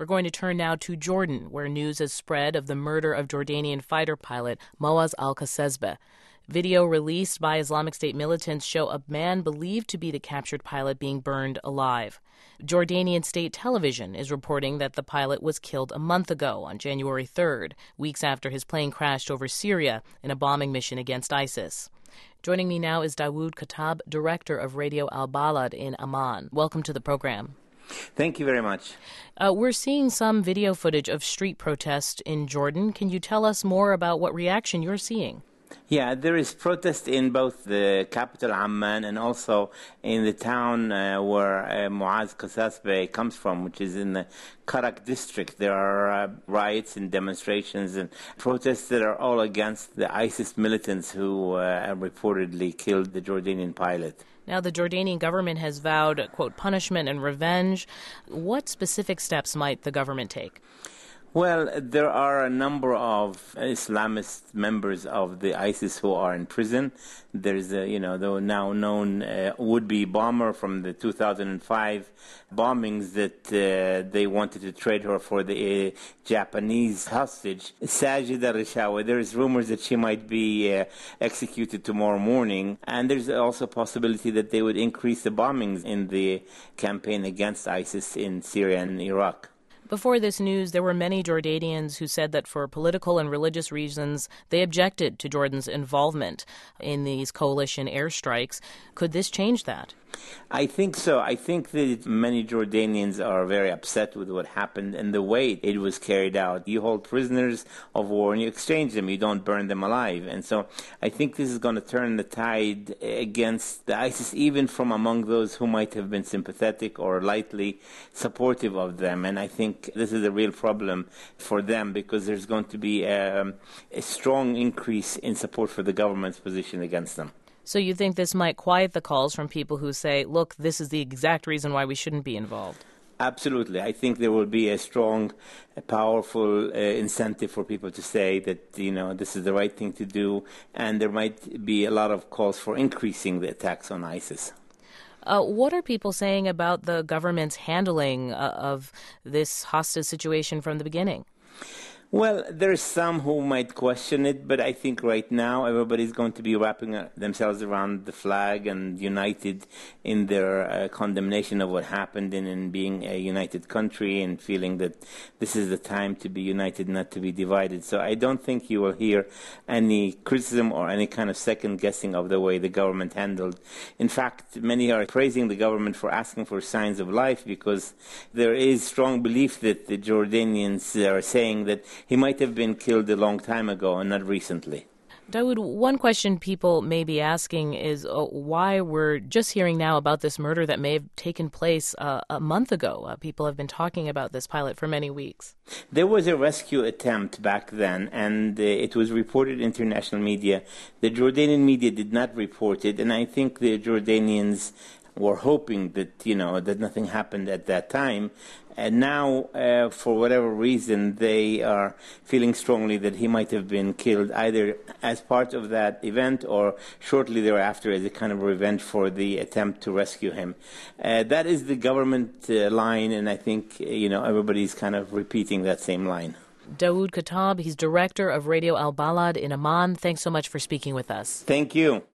We're going to turn now to Jordan, where news has spread of the murder of Jordanian fighter pilot Moaz al-Qasasbeh. Video released by Islamic State militants show a man believed to be the captured pilot being burned alive. Jordanian state television is reporting that the pilot was killed a month ago on January 3rd, weeks after his plane crashed over Syria in a bombing mission against ISIS. Joining me now is Dawood Khattab, director of Radio Al-Balad in Amman. Welcome to the program. Thank you very much. We're seeing some video footage of street protests in Jordan. Can you tell us more about what reaction you're seeing? Yeah, there is protest in both the capital Amman and also in the town where Moaz Qasasbeh comes from, which is in the Karak district. There are riots and demonstrations and protests that are all against the ISIS militants who reportedly killed the Jordanian pilot. Now, the Jordanian government has vowed, quote, punishment and revenge. What specific steps might the government take? Well, there are a number of Islamist members of the ISIS who are in prison. There's the now known would-be bomber from the 2005 bombings that they wanted to trade her for the Japanese hostage, Sajida Rishawi. There's rumors that she might be executed tomorrow morning. And there's also a possibility that they would increase the bombings in the campaign against ISIS in Syria and Iraq. Before this news, there were many Jordanians who said that for political and religious reasons, they objected to Jordan's involvement in these coalition airstrikes. Could this change that? I think so. I think that many Jordanians are very upset with what happened and the way it was carried out. You hold prisoners of war and you exchange them. You don't burn them alive. And so I think this is going to turn the tide against the ISIS, even from among those who might have been sympathetic or lightly supportive of them. And I think this is a real problem for them because there's going to be a strong increase in support for the government's position against them. So you think this might quiet the calls from people who say, look, this is the exact reason why we shouldn't be involved? Absolutely. I think there will be a strong, powerful incentive for people to say that, this is the right thing to do, and there might be a lot of calls for increasing the attacks on ISIS. What are people saying about the government's handling of this hostage situation from the beginning? Well, there's some who might question it, but I think right now everybody's going to be wrapping themselves around the flag and united in their condemnation of what happened and in being a united country and feeling that this is the time to be united, not to be divided. So I don't think you will hear any criticism or any kind of second guessing of the way the government handled. In fact, many are praising the government for asking for signs of life because there is strong belief that the Jordanians are saying that he might have been killed a long time ago and not recently. Dawood, one question people may be asking is why we're just hearing now about this murder that may have taken place a month ago. People have been talking about this pilot for many weeks. There was a rescue attempt back then, and it was reported in international media. The Jordanian media did not report it, and I think the Jordanians were hoping that, that nothing happened at that time. And now, for whatever reason, they are feeling strongly that he might have been killed either as part of that event or shortly thereafter as a kind of revenge for the attempt to rescue him. That is the government line, and I think, everybody's kind of repeating that same line. Dawood Khattab, he's director of Radio Al-Balad in Amman. Thanks so much for speaking with us. Thank you.